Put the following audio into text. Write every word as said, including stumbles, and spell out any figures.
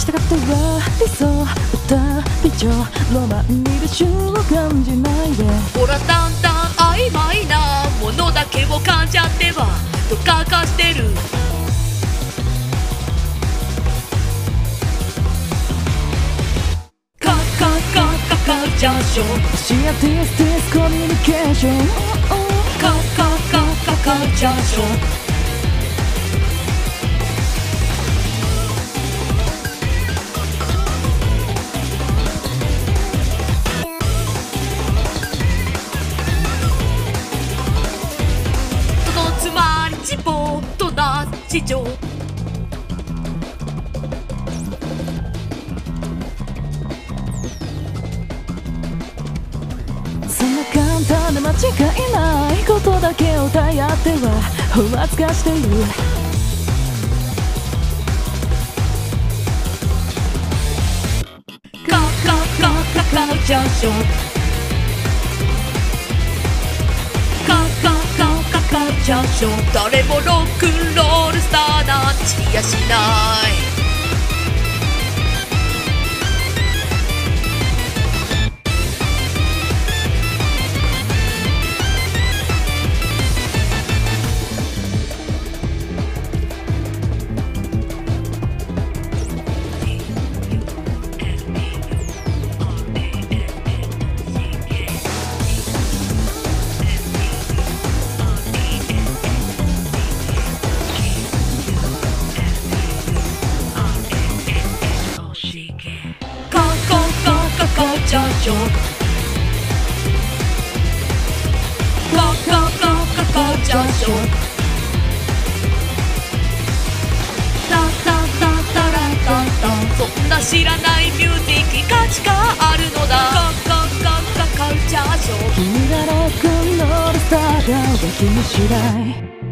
したかったは理想歌美女ロマンに夢中を感じないで。 ほらだんだん曖昧なものだけを感じちゃってはとかかしてる。カカカカカルチャーショーシアティスティスコミュニケーションカカカカカルチャーショーつまり地方とな地上そんな簡単で間違いないことだけを頼ってはふわつかしている。 カカカカカルチャーショーカカカカカルチャーショー誰もロックンロールスターなんちやしない。カカカカカルチャーショーカカカカカルチャーショータタタタラタタそんな知らないミュージック価値があるのだ。カカカカカルチャーショー君がロックンロールスターが気にしない。